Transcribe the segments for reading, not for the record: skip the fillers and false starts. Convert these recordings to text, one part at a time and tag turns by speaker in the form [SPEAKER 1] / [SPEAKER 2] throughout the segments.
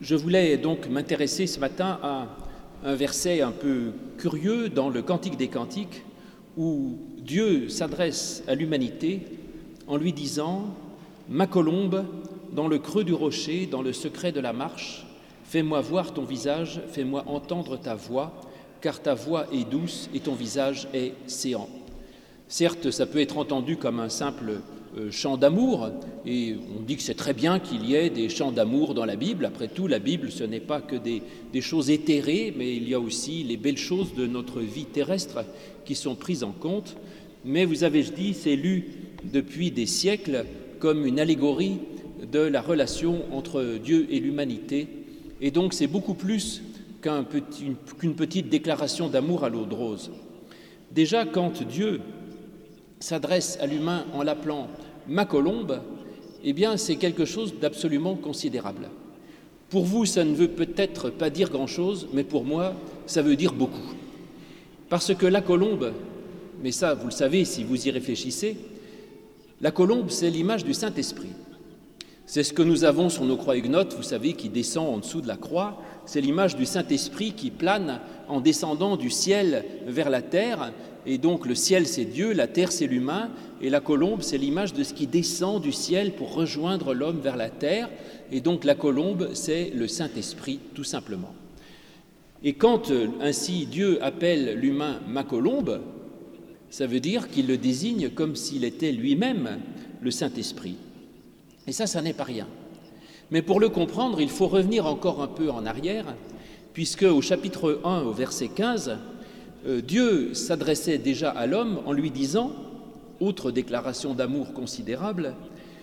[SPEAKER 1] Je voulais donc m'intéresser ce matin à un verset un peu curieux dans le Cantique des Cantiques où Dieu s'adresse à l'humanité en lui disant « Ma colombe, dans le creux du rocher, dans le secret de la marche, fais-moi voir ton visage, fais-moi entendre ta voix, car ta voix est douce et ton visage est séant. » Certes, ça peut être entendu comme un simple chant d'amour, et on dit que c'est très bien qu'il y ait des chants d'amour dans la Bible. Après tout, la Bible, ce n'est pas que des choses éthérées, mais il y a aussi les belles choses de notre vie terrestre qui sont prises en compte. Mais vous avez dit, c'est lu depuis des siècles comme une allégorie de la relation entre Dieu et l'humanité. Et donc, c'est beaucoup plus qu'une petite déclaration d'amour à l'eau de rose. Déjà, quand Dieu s'adresse à l'humain en l'appelant « ma colombe », eh bien, c'est quelque chose d'absolument considérable. Pour vous, ça ne veut peut-être pas dire grand-chose, mais pour moi, ça veut dire beaucoup. Parce que la colombe, mais ça, vous le savez si vous y réfléchissez, la colombe, c'est l'image du Saint-Esprit. C'est ce que nous avons sur nos croix huguenotes, vous savez, qui descend en dessous de la croix. C'est l'image du Saint-Esprit qui plane en descendant du ciel vers la terre. Et donc le ciel, c'est Dieu, la terre, c'est l'humain. Et la colombe, c'est l'image de ce qui descend du ciel pour rejoindre l'homme vers la terre. Et donc la colombe, c'est le Saint-Esprit, tout simplement. Et quand ainsi Dieu appelle l'humain « ma colombe », ça veut dire qu'il le désigne comme s'il était lui-même le Saint-Esprit. Et ça n'est pas rien. Mais pour le comprendre, il faut revenir encore un peu en arrière, puisque au chapitre 1, au verset 15, Dieu s'adressait déjà à l'homme en lui disant, autre déclaration d'amour considérable,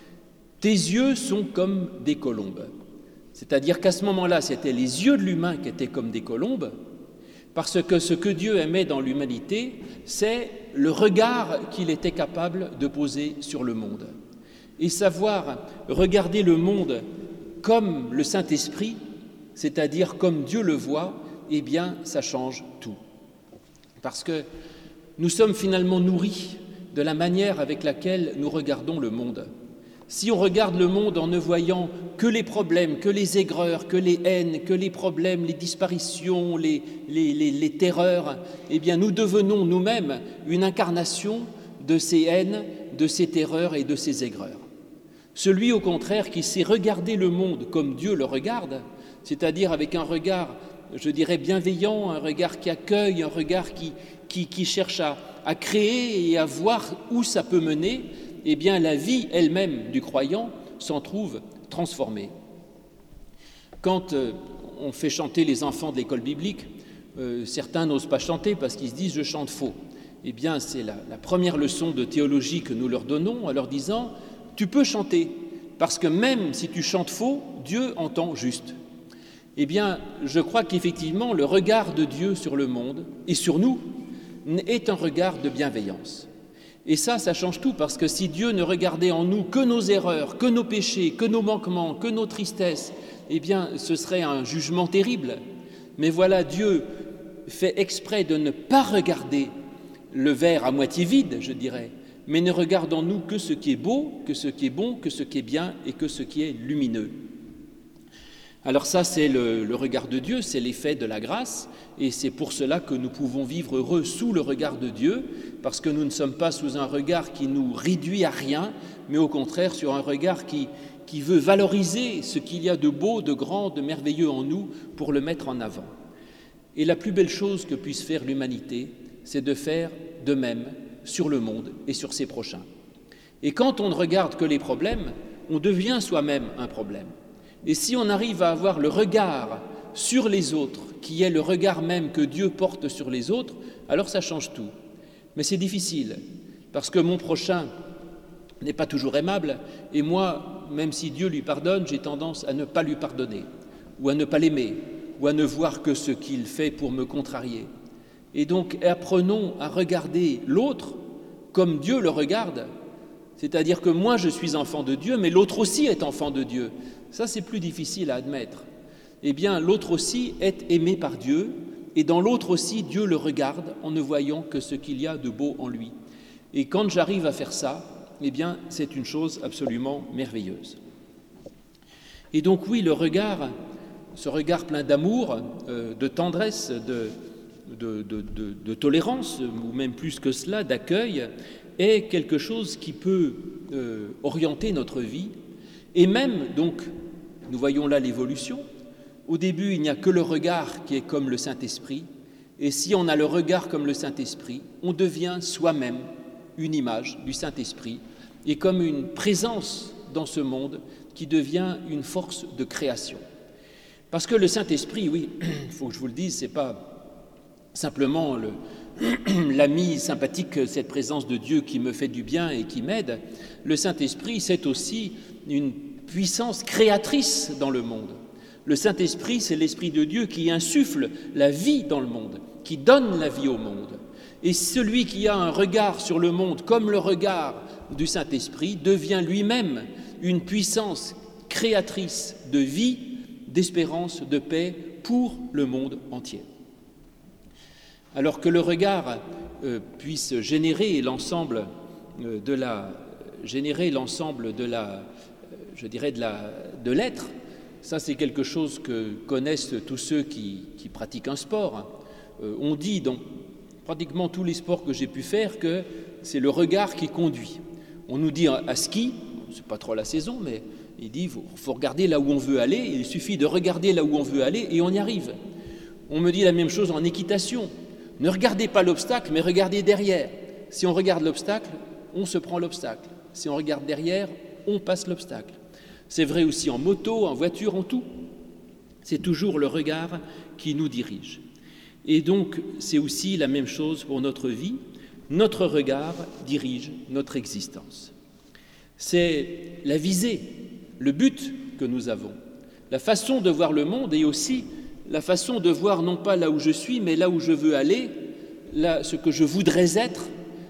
[SPEAKER 1] « Tes yeux sont comme des colombes ». C'est-à-dire qu'à ce moment-là, c'était les yeux de l'humain qui étaient comme des colombes, parce que ce que Dieu aimait dans l'humanité, c'est le regard qu'il était capable de poser sur le monde. Et savoir regarder le monde comme le Saint-Esprit, c'est-à-dire comme Dieu le voit, eh bien, ça change tout. Parce que nous sommes finalement nourris de la manière avec laquelle nous regardons le monde. Si on regarde le monde en ne voyant que les problèmes, que les aigreurs, que les haines, que les problèmes, les disparitions, les terreurs, eh bien, nous devenons nous-mêmes une incarnation de ces haines, de ces terreurs et de ces aigreurs. Celui, au contraire, qui sait regarder le monde comme Dieu le regarde, c'est-à-dire avec un regard, je dirais, bienveillant, un regard qui accueille, un regard qui cherche à créer et à voir où ça peut mener, eh bien, la vie elle-même du croyant s'en trouve transformée. Quand on fait chanter les enfants de l'école biblique, certains n'osent pas chanter parce qu'ils se disent « je chante faux ». Eh bien, c'est la première leçon de théologie que nous leur donnons en leur disant « tu peux chanter, parce que même si tu chantes faux, Dieu entend juste. » Eh bien, je crois qu'effectivement, le regard de Dieu sur le monde et sur nous est un regard de bienveillance. Et ça change tout, parce que si Dieu ne regardait en nous que nos erreurs, que nos péchés, que nos manquements, que nos tristesses, eh bien, ce serait un jugement terrible. Mais voilà, Dieu fait exprès de ne pas regarder le verre à moitié vide, je dirais, mais ne regarde en nous que ce qui est beau, que ce qui est bon, que ce qui est bien et que ce qui est lumineux. Alors ça, c'est le regard de Dieu, c'est l'effet de la grâce, et c'est pour cela que nous pouvons vivre heureux sous le regard de Dieu, parce que nous ne sommes pas sous un regard qui nous réduit à rien, mais au contraire sur un regard qui veut valoriser ce qu'il y a de beau, de grand, de merveilleux en nous pour le mettre en avant. Et la plus belle chose que puisse faire l'humanité, c'est de faire de même sur le monde et sur ses prochains. Et quand on ne regarde que les problèmes, on devient soi-même un problème. Et si on arrive à avoir le regard sur les autres, qui est le regard même que Dieu porte sur les autres, alors ça change tout. Mais c'est difficile, parce que mon prochain n'est pas toujours aimable, et moi, même si Dieu lui pardonne, j'ai tendance à ne pas lui pardonner, ou à ne pas l'aimer, ou à ne voir que ce qu'il fait pour me contrarier. Et donc, apprenons à regarder l'autre comme Dieu le regarde, c'est-à-dire que moi, je suis enfant de Dieu, mais l'autre aussi est enfant de Dieu. Ça, c'est plus difficile à admettre. Eh bien, l'autre aussi est aimé par Dieu, et dans l'autre aussi, Dieu le regarde en ne voyant que ce qu'il y a de beau en lui. Et quand j'arrive à faire ça, eh bien, c'est une chose absolument merveilleuse. Et donc, oui, le regard ce regard plein d'amour, de tendresse, de tolérance, ou même plus que cela, d'accueil, est quelque chose qui peut orienter notre vie. Et même, donc, nous voyons là l'évolution. Au début, il n'y a que le regard qui est comme le Saint-Esprit. Et si on a le regard comme le Saint-Esprit, on devient soi-même une image du Saint-Esprit et comme une présence dans ce monde qui devient une force de création. Parce que le Saint-Esprit, oui, il faut que je vous le dise, ce n'est pas simplement l'ami sympathique, cette présence de Dieu qui me fait du bien et qui m'aide. Le Saint-Esprit, c'est aussi une puissance créatrice dans le monde. Le Saint-Esprit, c'est l'Esprit de Dieu qui insuffle la vie dans le monde, qui donne la vie au monde. Et celui qui a un regard sur le monde comme le regard du Saint-Esprit devient lui-même une puissance créatrice de vie, d'espérance, de paix pour le monde entier. Alors que le regard puisse générer l'ensemble de l'être, ça c'est quelque chose que connaissent tous ceux qui pratiquent un sport. On dit dans pratiquement tous les sports que j'ai pu faire que c'est le regard qui conduit. On nous dit à ski, c'est pas trop la saison, mais il dit faut regarder là où on veut aller, il suffit de regarder là où on veut aller et on y arrive. On me dit la même chose en équitation. Ne regardez pas l'obstacle, mais regardez derrière. Si on regarde l'obstacle, on se prend l'obstacle. Si on regarde derrière, on passe l'obstacle. C'est vrai aussi en moto, en voiture, en tout. C'est toujours le regard qui nous dirige. Et donc, c'est aussi la même chose pour notre vie. Notre regard dirige notre existence. C'est la visée, le but que nous avons, la façon de voir le monde et aussi la façon de voir non pas là où je suis, mais là où je veux aller, là, ce que je voudrais être,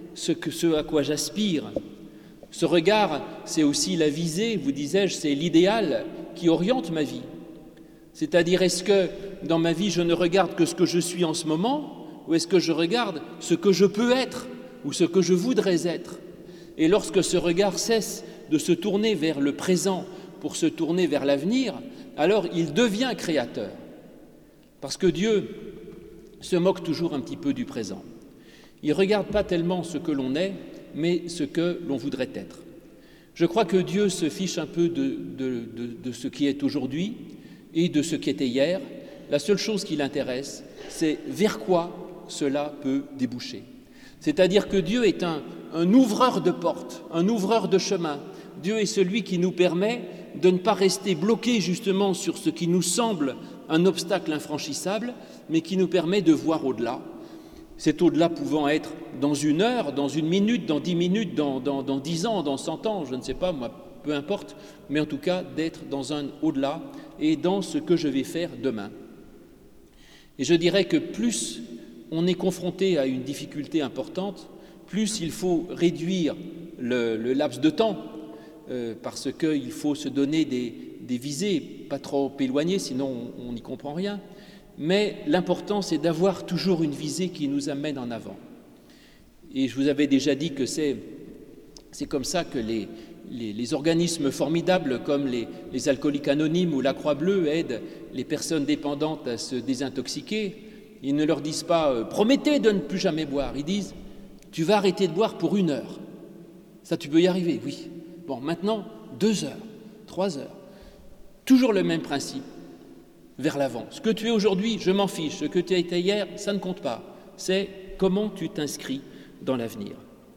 [SPEAKER 1] ce à quoi j'aspire. Ce regard, c'est aussi la visée, vous disais-je, c'est l'idéal qui oriente ma vie. C'est-à-dire, est-ce que dans ma vie, je ne regarde que ce que je suis en ce moment, ou est-ce que je regarde ce que je peux être, ou ce que je voudrais être? Et lorsque ce regard cesse de se tourner vers le présent pour se tourner vers l'avenir, alors il devient créateur. Parce que Dieu se moque toujours un petit peu du présent. Il ne regarde pas tellement ce que l'on est, mais ce que l'on voudrait être. Je crois que Dieu se fiche un peu de ce qui est aujourd'hui et de ce qui était hier. La seule chose qui l'intéresse, c'est vers quoi cela peut déboucher. C'est-à-dire que Dieu est un ouvreur de portes, un ouvreur de chemin. Dieu est celui qui nous permet de ne pas rester bloqués justement sur ce qui nous semble un obstacle infranchissable, mais qui nous permet de voir au-delà. Cet au-delà pouvant être dans 1 heure, dans 1 minute, dans 10 minutes, dans 10 ans, dans 100 ans, je ne sais pas, moi, peu importe, mais en tout cas d'être dans un au-delà et dans ce que je vais faire demain. Et je dirais que plus on est confronté à une difficulté importante, plus il faut réduire le laps de temps, parce qu'il faut se donner des visées, pas trop éloignées, sinon on n'y comprend rien. Mais l'important, c'est d'avoir toujours une visée qui nous amène en avant. Et je vous avais déjà dit que c'est comme ça que les organismes formidables comme les alcooliques anonymes ou la Croix-Bleue aident les personnes dépendantes à se désintoxiquer. Ils ne leur disent pas « promettez de ne plus jamais boire ». Ils disent « tu vas arrêter de boire pour 1 heure ». Ça, tu peux y arriver, oui. Bon, maintenant, 2 heures, 3 heures. Toujours le même principe, vers l'avant. Ce que tu es aujourd'hui, je m'en fiche. Ce que tu as été hier, ça ne compte pas. C'est comment tu t'inscris dans l'avenir.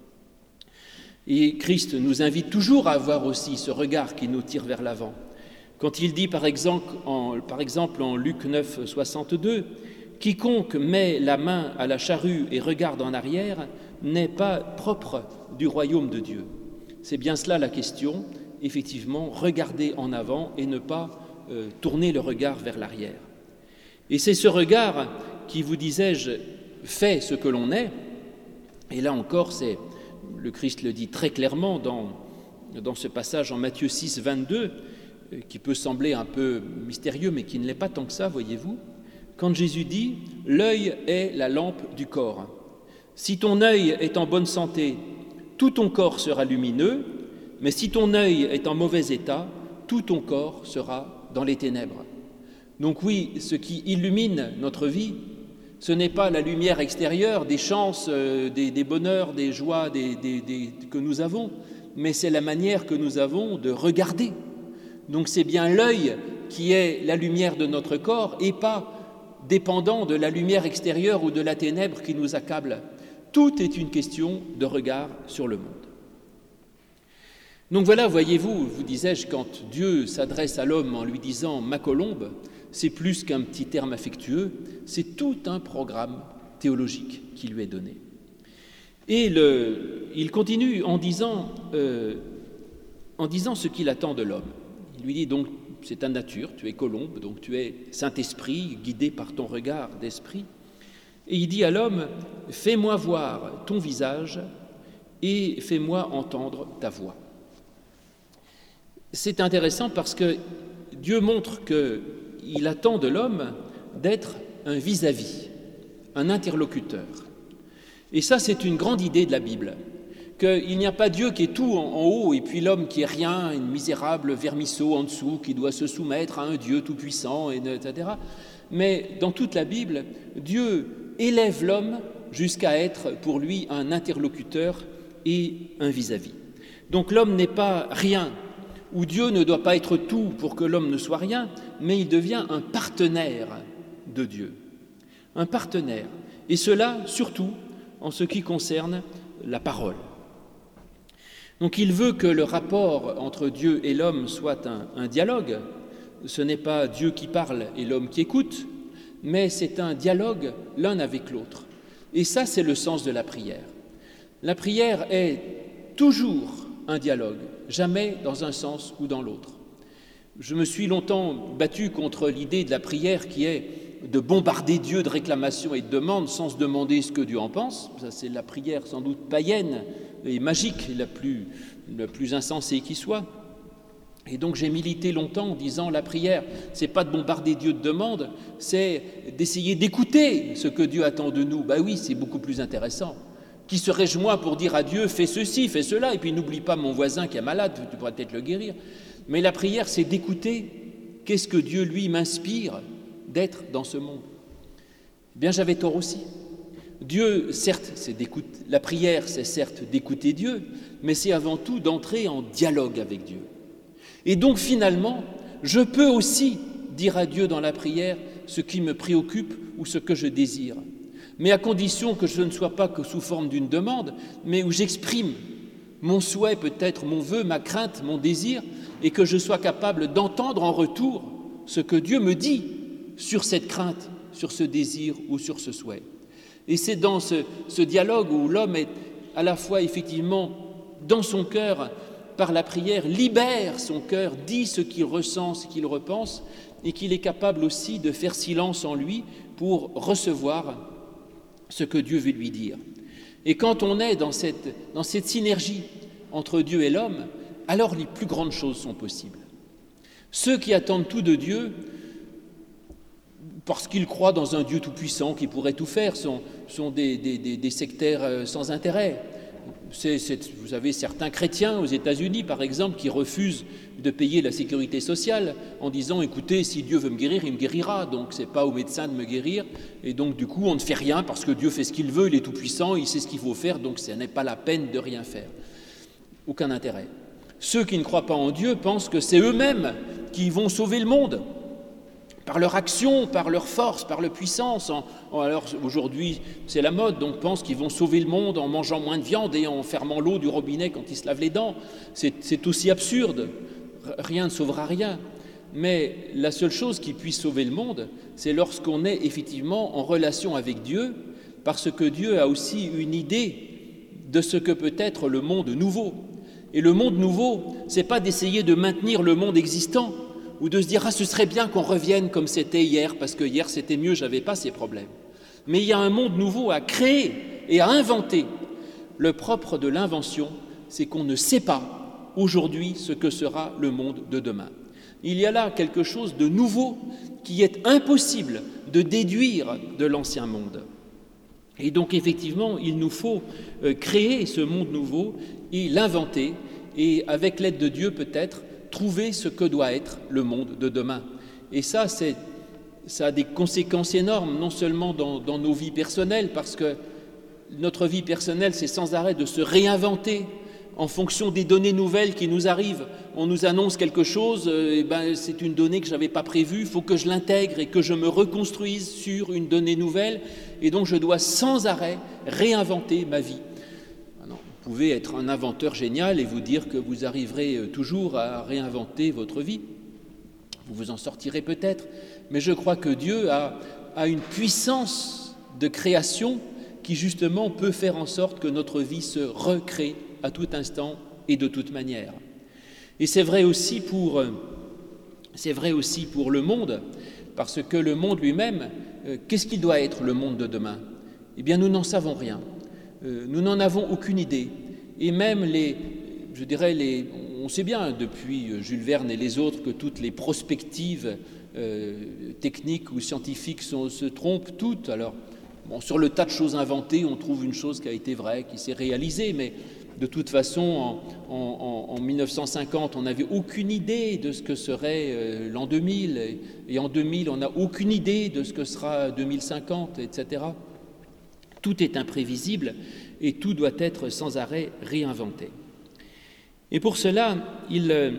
[SPEAKER 1] Et Christ nous invite toujours à avoir aussi ce regard qui nous tire vers l'avant. Quand il dit, par exemple en Luc 9, 62, « Quiconque met la main à la charrue et regarde en arrière n'est pas propre du royaume de Dieu. » C'est bien cela la question, effectivement, regarder en avant et ne pas tourner le regard vers l'arrière. Et c'est ce regard qui, vous disais-je, fait ce que l'on est. Et là encore, le Christ le dit très clairement dans ce passage en Matthieu 6, 22, qui peut sembler un peu mystérieux, mais qui ne l'est pas tant que ça, voyez-vous. Quand Jésus dit « L'œil est la lampe du corps. Si ton œil est en bonne santé, tout ton corps sera lumineux, mais si ton œil est en mauvais état, tout ton corps sera dans les ténèbres. » Donc oui, ce qui illumine notre vie, ce n'est pas la lumière extérieure des chances, des bonheurs, des joies que nous avons, mais c'est la manière que nous avons de regarder. Donc c'est bien l'œil qui est la lumière de notre corps et pas dépendant de la lumière extérieure ou de la ténèbre qui nous accable. Tout est une question de regard sur le monde. Donc voilà, voyez-vous, vous disais-je, quand Dieu s'adresse à l'homme en lui disant « ma colombe », c'est plus qu'un petit terme affectueux, c'est tout un programme théologique qui lui est donné. Et il continue en disant ce qu'il attend de l'homme. Il lui dit donc, c'est ta nature, tu es colombe, donc tu es Saint-Esprit, guidé par ton regard d'esprit. Et il dit à l'homme, fais-moi voir ton visage et fais-moi entendre ta voix. C'est intéressant parce que Dieu montre qu'il attend de l'homme d'être un vis-à-vis, un interlocuteur. Et ça, c'est une grande idée de la Bible, qu'il n'y a pas Dieu qui est tout en haut et puis l'homme qui est rien, un misérable vermisseau en dessous, qui doit se soumettre à un Dieu tout-puissant, etc. Mais dans toute la Bible, Dieu élève l'homme jusqu'à être pour lui un interlocuteur et un vis-à-vis. Donc l'homme n'est pas rien, ou Dieu ne doit pas être tout pour que l'homme ne soit rien, mais il devient un partenaire de Dieu. Un partenaire. Et cela, surtout, en ce qui concerne la parole. Donc il veut que le rapport entre Dieu et l'homme soit un dialogue. Ce n'est pas Dieu qui parle et l'homme qui écoute, mais c'est un dialogue l'un avec l'autre. Et ça, c'est le sens de la prière. La prière est toujours un dialogue, jamais dans un sens ou dans l'autre. Je me suis longtemps battu contre l'idée de la prière qui est de bombarder Dieu de réclamations et de demandes sans se demander ce que Dieu en pense. Ça, c'est la prière sans doute païenne et magique, la plus insensée qui soit. Et donc j'ai milité longtemps en disant la prière, c'est pas de bombarder Dieu de demandes, c'est d'essayer d'écouter ce que Dieu attend de nous. Ben oui, c'est beaucoup plus intéressant. Qui serais-je moi pour dire à Dieu, fais ceci, fais cela, et puis n'oublie pas mon voisin qui est malade, tu pourras peut-être le guérir. Mais la prière, c'est d'écouter qu'est-ce que Dieu, lui, m'inspire d'être dans ce monde. Eh bien, j'avais tort aussi. Dieu, certes, la prière, c'est certes d'écouter Dieu, mais c'est avant tout d'entrer en dialogue avec Dieu. Et donc, finalement, je peux aussi dire à Dieu dans la prière ce qui me préoccupe ou ce que je désire, mais à condition que je ne sois pas que sous forme d'une demande, mais où j'exprime mon souhait, peut-être mon vœu, ma crainte, mon désir, et que je sois capable d'entendre en retour ce que Dieu me dit sur cette crainte, sur ce désir ou sur ce souhait. Et c'est dans ce dialogue où l'homme est à la fois effectivement dans son cœur, par la prière, libère son cœur, dit ce qu'il ressent, ce qu'il repense, et qu'il est capable aussi de faire silence en lui pour recevoir ce que Dieu veut lui dire. Et quand on est dans cette synergie entre Dieu et l'homme, alors les plus grandes choses sont possibles. Ceux qui attendent tout de Dieu, parce qu'ils croient dans un Dieu tout-puissant qui pourrait tout faire, sont des sectaires sans intérêt. Vous avez certains chrétiens aux États-Unis, par exemple, qui refusent de payer la sécurité sociale en disant « Écoutez, si Dieu veut me guérir, il me guérira, donc ce n'est pas au médecin de me guérir. » Et donc, du coup, on ne fait rien parce que Dieu fait ce qu'il veut, il est tout-puissant, il sait ce qu'il faut faire, donc ce n'est pas la peine de rien faire. Aucun intérêt. Ceux qui ne croient pas en Dieu pensent que c'est eux-mêmes qui vont sauver le monde. Par leur action, par leur force, par leur puissance. Alors aujourd'hui, c'est la mode, donc pensent qu'ils vont sauver le monde en mangeant moins de viande et en fermant l'eau du robinet quand ils se lavent les dents. C'est aussi absurde. Rien ne sauvera rien. Mais la seule chose qui puisse sauver le monde, c'est lorsqu'on est effectivement en relation avec Dieu, parce que Dieu a aussi une idée de ce que peut être le monde nouveau. Et le monde nouveau, ce n'est pas d'essayer de maintenir le monde existant, ou de se dire « Ah, ce serait bien qu'on revienne comme c'était hier, parce que hier c'était mieux, je n'avais pas ces problèmes. » Mais il y a un monde nouveau à créer et à inventer. Le propre de l'invention, c'est qu'on ne sait pas aujourd'hui ce que sera le monde de demain. Il y a là quelque chose de nouveau qui est impossible de déduire de l'ancien monde. Et donc effectivement, il nous faut créer ce monde nouveau et l'inventer, et avec l'aide de Dieu peut-être, trouver ce que doit être le monde de demain. Et ça, c'est ça a des conséquences énormes, non seulement dans nos vies personnelles, parce que notre vie personnelle, c'est sans arrêt de se réinventer en fonction des données nouvelles qui nous arrivent. On nous annonce quelque chose, c'est une donnée que je n'avais pas prévue, il faut que je l'intègre et que je me reconstruise sur une donnée nouvelle, et donc je dois sans arrêt réinventer ma vie. Alors, vous pouvez être un inventeur génial et vous dire que vous arriverez toujours à réinventer votre vie. Vous vous en sortirez peut-être, mais je crois que Dieu a une puissance de création qui justement peut faire en sorte que notre vie se recrée à tout instant et de toute manière. Et c'est vrai aussi pour le monde, parce que le monde lui-même, qu'est-ce qu'il doit être le monde de demain ? Eh bien, nous n'en savons rien. Nous n'en avons aucune idée. Et même on sait bien depuis Jules Verne et les autres que toutes les prospectives techniques ou scientifiques se trompent toutes. Alors, sur le tas de choses inventées, on trouve une chose qui a été vraie, qui s'est réalisée, mais de toute façon, en 1950, on n'avait aucune idée de ce que serait l'an 2000, et en 2000, on n'a aucune idée de ce que sera 2050, etc. Tout est imprévisible et tout doit être sans arrêt réinventé. Et pour cela, Dieu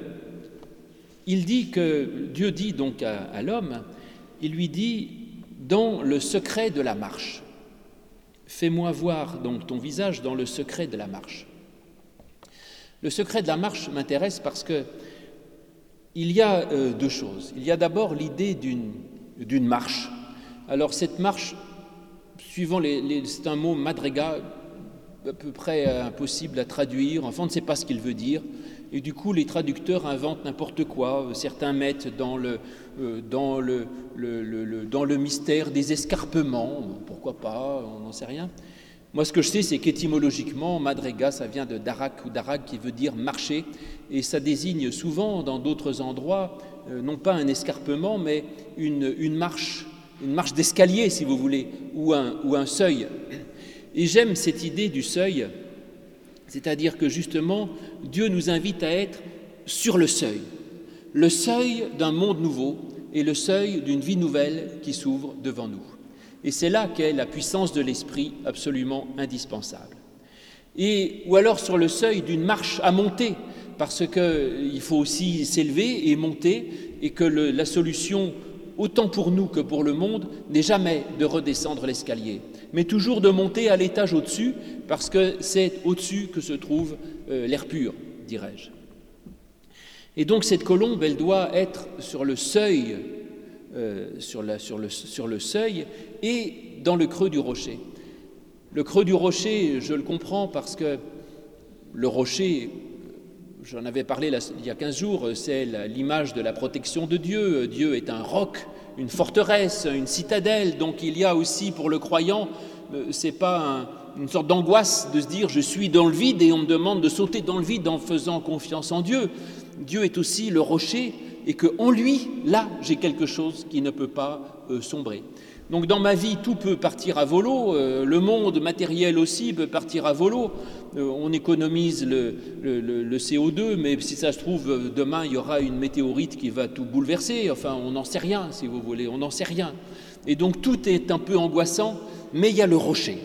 [SPEAKER 1] dit donc à l'homme, il lui dit, dans le secret de la marche, fais-moi voir donc ton visage dans le secret de la marche. Le secret de la marche m'intéresse parce que il y a deux choses. Il y a d'abord l'idée d'une marche. Alors cette marche, suivant c'est un mot madriga, à peu près impossible à traduire, enfin on ne sait pas ce qu'il veut dire, et du coup les traducteurs inventent n'importe quoi. Certains mettent dans le mystère des escarpements, pourquoi pas, on n'en sait rien. Moi, ce que je sais, c'est qu'étymologiquement, madriga, ça vient de darak ou darag, qui veut dire marcher, et ça désigne souvent, dans d'autres endroits, non pas un escarpement, mais une marche d'escalier, si vous voulez, ou un seuil. Et j'aime cette idée du seuil, c'est-à-dire que justement, Dieu nous invite à être sur le seuil d'un monde nouveau et le seuil d'une vie nouvelle qui s'ouvre devant nous. Et c'est là qu'est la puissance de l'esprit absolument indispensable. Ou alors sur le seuil d'une marche à monter, parce qu'il faut aussi s'élever et monter, et que la solution, autant pour nous que pour le monde, n'est jamais de redescendre l'escalier, mais toujours de monter à l'étage au-dessus, parce que c'est au-dessus que se trouve l'air pur, dirais-je. Et donc cette colombe, elle doit être sur le seuil, sur le seuil et dans le creux du rocher. Le creux du rocher, je le comprends parce que le rocher, j'en avais parlé il y a 15 jours, c'est l'image de la protection de Dieu. Dieu est un roc, une forteresse, une citadelle. Donc il y a aussi pour le croyant, c'est pas une sorte d'angoisse de se dire je suis dans le vide et on me demande de sauter dans le vide en faisant confiance en Dieu. Dieu est aussi le rocher et qu'en lui, là, j'ai quelque chose qui ne peut pas sombrer. Donc dans ma vie, tout peut partir à volo, le monde matériel aussi peut partir à volo. On économise le CO2, mais si ça se trouve, demain, il y aura une météorite qui va tout bouleverser. Enfin, on n'en sait rien, si vous voulez, on n'en sait rien. Et donc tout est un peu angoissant, mais il y a le rocher.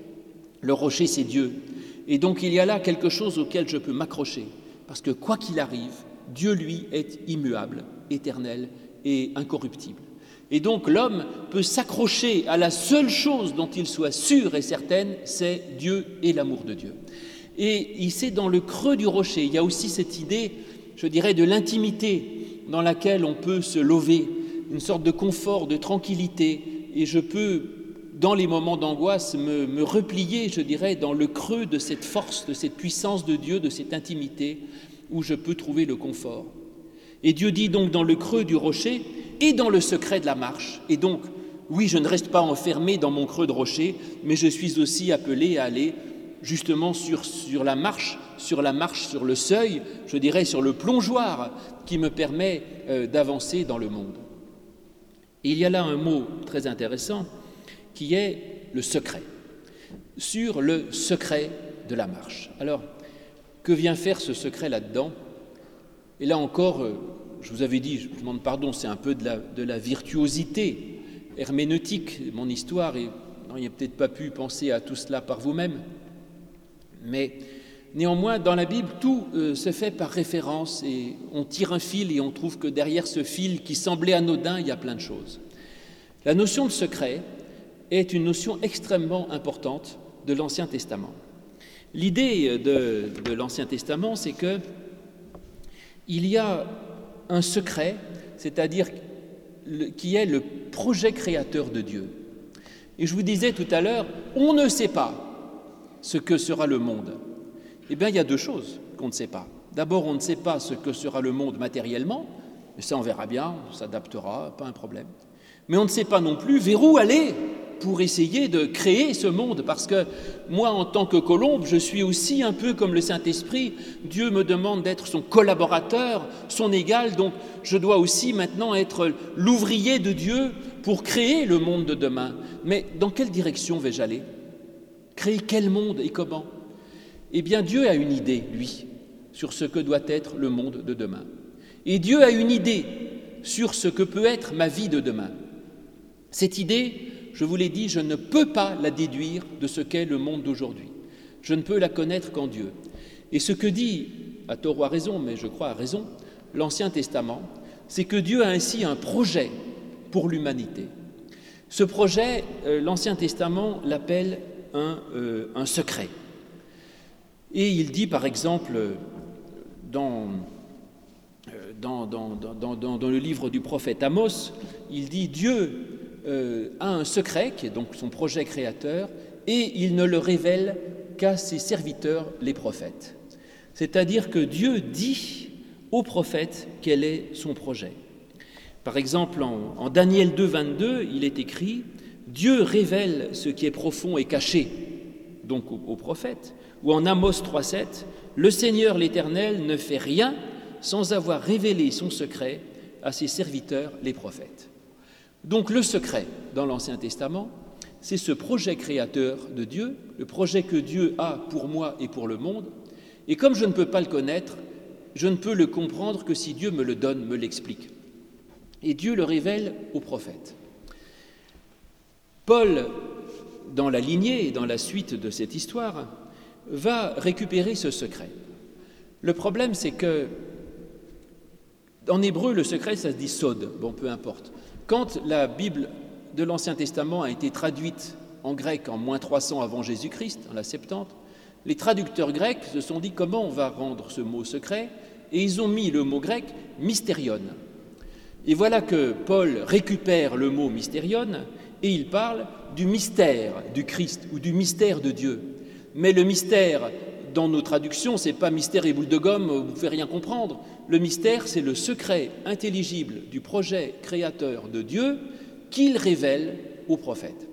[SPEAKER 1] Le rocher, c'est Dieu. Et donc il y a là quelque chose auquel je peux m'accrocher. Parce que quoi qu'il arrive, Dieu, lui, est immuable, éternel et incorruptible. Et donc l'homme peut s'accrocher à la seule chose dont il soit sûr et certaine, c'est Dieu et l'amour de Dieu. Et c'est dans le creux du rocher, il y a aussi cette idée, je dirais, de l'intimité dans laquelle on peut se lever, une sorte de confort, de tranquillité, et je peux, dans les moments d'angoisse, me replier, je dirais, dans le creux de cette force, de cette puissance de Dieu, de cette intimité, où je peux trouver le confort. Et Dieu dit donc dans le creux du rocher et dans le secret de la marche. Et donc, oui, je ne reste pas enfermé dans mon creux de rocher, mais je suis aussi appelé à aller justement sur la marche, sur le seuil, je dirais sur le plongeoir qui me permet d'avancer dans le monde. Et il y a là un mot très intéressant qui est le secret, sur le secret de la marche. Alors, que vient faire ce secret là-dedans ? Et là encore, je vous avais dit, je vous demande pardon, c'est un peu de la virtuosité herméneutique de mon histoire et vous n'auriez peut-être pas pu penser à tout cela par vous-même. Mais néanmoins, dans la Bible, tout se fait par référence et on tire un fil et on trouve que derrière ce fil qui semblait anodin, il y a plein de choses. La notion de secret est une notion extrêmement importante de l'Ancien Testament. L'idée de l'Ancien Testament, c'est qu'il y a un secret, c'est-à-dire qui est le projet créateur de Dieu. Et je vous disais tout à l'heure, on ne sait pas ce que sera le monde. Eh bien, il y a deux choses qu'on ne sait pas. D'abord, on ne sait pas ce que sera le monde matériellement, mais ça on verra bien, on s'adaptera, pas un problème. Mais on ne sait pas non plus vers où aller pour essayer de créer ce monde, parce que moi, en tant que Colombe, je suis aussi un peu comme le Saint-Esprit. Dieu me demande d'être son collaborateur, son égal, donc je dois aussi maintenant être l'ouvrier de Dieu pour créer le monde de demain. Mais dans quelle direction vais-je aller? Créer quel monde et comment? Eh bien, Dieu a une idée, lui, sur ce que doit être le monde de demain. Et Dieu a une idée sur ce que peut être ma vie de demain. Cette idée, je vous l'ai dit, je ne peux pas la déduire de ce qu'est le monde d'aujourd'hui. Je ne peux la connaître qu'en Dieu. Et ce que dit, à tort ou à raison, mais je crois à raison, l'Ancien Testament, c'est que Dieu a ainsi un projet pour l'humanité. Ce projet, l'Ancien Testament l'appelle un secret. Et il dit, par exemple, dans le livre du prophète Amos, il dit « Dieu a un secret, qui est donc son projet créateur, et il ne le révèle qu'à ses serviteurs, les prophètes. » C'est-à-dire que Dieu dit aux prophètes quel est son projet. Par exemple, en Daniel 2, 22, il est écrit « Dieu révèle ce qui est profond et caché », donc aux prophètes. Ou en Amos 3, 7, « Le Seigneur l'Éternel ne fait rien sans avoir révélé son secret à ses serviteurs, les prophètes. » Donc le secret dans l'Ancien Testament, c'est ce projet créateur de Dieu, le projet que Dieu a pour moi et pour le monde. Et comme je ne peux pas le connaître, je ne peux le comprendre que si Dieu me le donne, me l'explique. Et Dieu le révèle aux prophètes. Paul, dans la lignée et dans la suite de cette histoire, va récupérer ce secret. Le problème, c'est que en hébreu, le secret, ça se dit sod, bon, peu importe. Quand la Bible de l'Ancien Testament a été traduite en grec en moins 300 avant Jésus-Christ, en la Septante, les traducteurs grecs se sont dit comment on va rendre ce mot secret, et ils ont mis le mot grec mystérion. Et voilà que Paul récupère le mot mystérion et il parle du mystère du Christ ou du mystère de Dieu. Mais le mystère, dans nos traductions, c'est pas mystère et boule de gomme, vous ne pouvez rien comprendre. Le mystère, c'est le secret intelligible du projet créateur de Dieu qu'il révèle aux prophètes.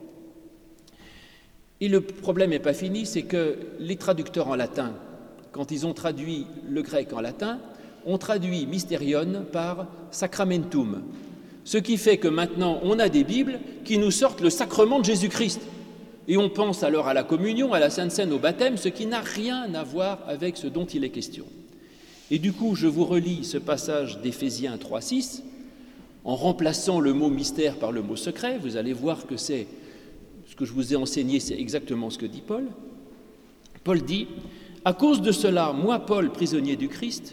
[SPEAKER 1] Et le problème n'est pas fini, c'est que les traducteurs en latin, quand ils ont traduit le grec en latin, ont traduit mysterion par sacramentum. Ce qui fait que maintenant, on a des Bibles qui nous sortent le sacrement de Jésus-Christ. Et on pense alors à la communion, à la Sainte Seine, au baptême, ce qui n'a rien à voir avec ce dont il est question. Et du coup, je vous relis ce passage d'Éphésiens 3,6, en remplaçant le mot mystère par le mot secret. Vous allez voir que c'est ce que je vous ai enseigné, c'est exactement ce que dit Paul. Paul dit « À cause de cela, moi, Paul, prisonnier du Christ,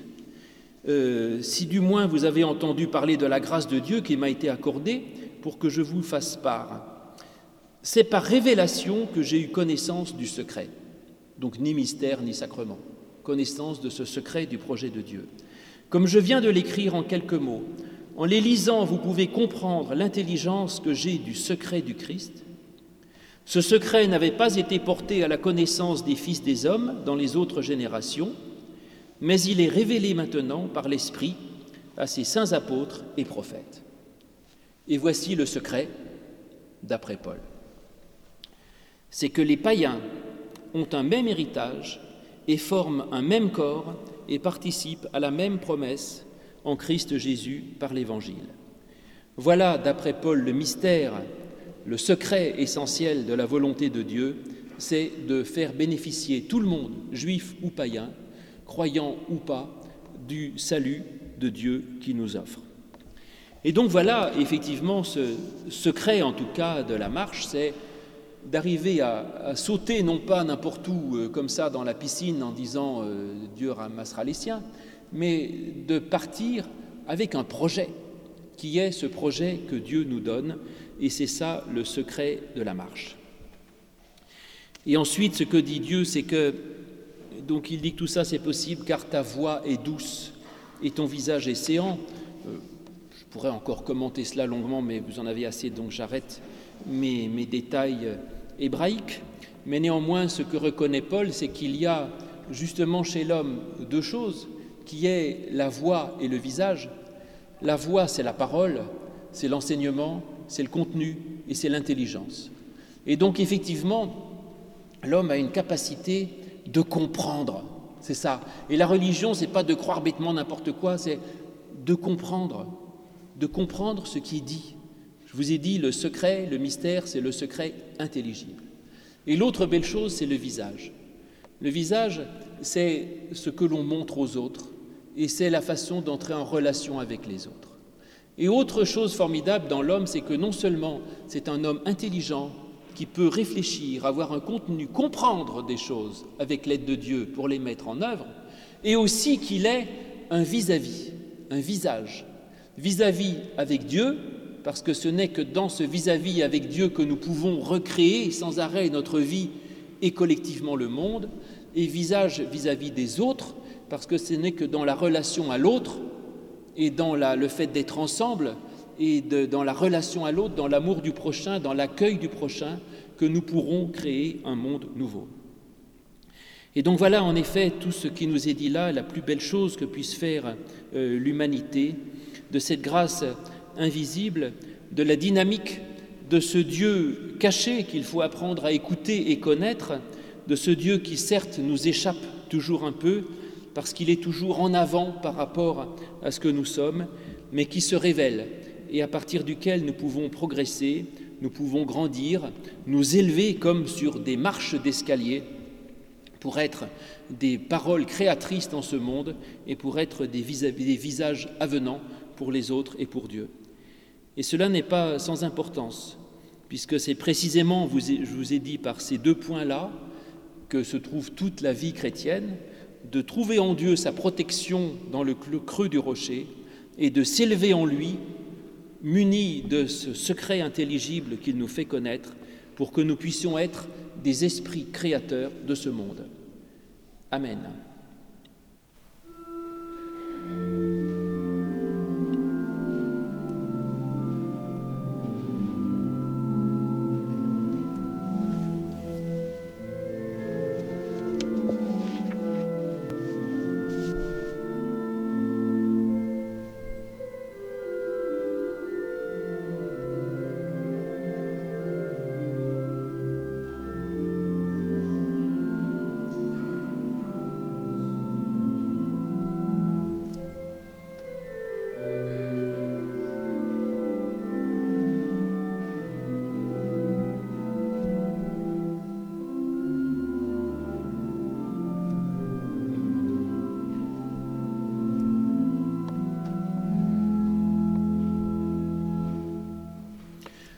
[SPEAKER 1] si du moins vous avez entendu parler de la grâce de Dieu qui m'a été accordée pour que je vous fasse part, c'est par révélation que j'ai eu connaissance du secret. » Donc ni mystère ni sacrement. Connaissance de ce secret du projet de Dieu. Comme je viens de l'écrire en quelques mots, en les lisant, vous pouvez comprendre l'intelligence que j'ai du secret du Christ. Ce secret n'avait pas été porté à la connaissance des fils des hommes dans les autres générations, mais il est révélé maintenant par l'Esprit à ses saints apôtres et prophètes. Et voici le secret d'après Paul. C'est que les païens ont un même héritage et forment un même corps et participent à la même promesse en Christ Jésus par l'Évangile. Voilà, d'après Paul, le mystère, le secret essentiel de la volonté de Dieu, c'est de faire bénéficier tout le monde, juif ou païen, croyant ou pas, du salut de Dieu qui nous offre. Et donc voilà, effectivement, ce secret, en tout cas, de la marche, c'est d'arriver à sauter, non pas n'importe où, comme ça, dans la piscine, en disant Dieu ramassera les siens, mais de partir avec un projet, qui est ce projet que Dieu nous donne, et c'est ça le secret de la marche. Et ensuite, ce que dit Dieu, c'est que, donc il dit que tout ça c'est possible, car ta voix est douce et ton visage est séant. Je pourrais encore commenter cela longuement, mais vous en avez assez, donc j'arrête mes détails hébraïques. Mais néanmoins, ce que reconnaît Paul, c'est qu'il y a justement chez l'homme deux choses, qui est la voix et le visage. La voix, c'est la parole, c'est l'enseignement, c'est le contenu et c'est l'intelligence. Et donc, effectivement, l'homme a une capacité de comprendre, c'est ça. Et la religion, c'est pas de croire bêtement n'importe quoi, c'est de comprendre ce qui est dit. Je vous ai dit, le secret, le mystère, c'est le secret intelligible. Et l'autre belle chose, c'est le visage. Le visage, c'est ce que l'on montre aux autres et c'est la façon d'entrer en relation avec les autres. Et autre chose formidable dans l'homme, c'est que non seulement c'est un homme intelligent qui peut réfléchir, avoir un contenu, comprendre des choses avec l'aide de Dieu pour les mettre en œuvre, et aussi qu'il ait un vis-à-vis, un visage, vis-à-vis avec Dieu, parce que ce n'est que dans ce vis-à-vis avec Dieu que nous pouvons recréer sans arrêt notre vie et collectivement le monde, et visage vis-à-vis des autres, parce que ce n'est que dans la relation à l'autre et dans le fait d'être ensemble et dans la relation à l'autre, dans l'amour du prochain, dans l'accueil du prochain, que nous pourrons créer un monde nouveau. Et donc voilà en effet tout ce qui nous est dit là, la plus belle chose que puisse faire l'humanité, de cette grâce invisible, de la dynamique de ce Dieu caché qu'il faut apprendre à écouter et connaître, de ce Dieu qui certes nous échappe toujours un peu, parce qu'il est toujours en avant par rapport à ce que nous sommes, mais qui se révèle et à partir duquel nous pouvons progresser, nous pouvons grandir, nous élever comme sur des marches d'escalier pour être des paroles créatrices dans ce monde et pour être des visages avenants pour les autres et pour Dieu. Et cela n'est pas sans importance, puisque c'est précisément, je vous ai dit, par ces deux points-là que se trouve toute la vie chrétienne, de trouver en Dieu sa protection dans le creux du rocher et de s'élever en lui, munis de ce secret intelligible qu'il nous fait connaître, pour que nous puissions être des esprits créateurs de ce monde. Amen.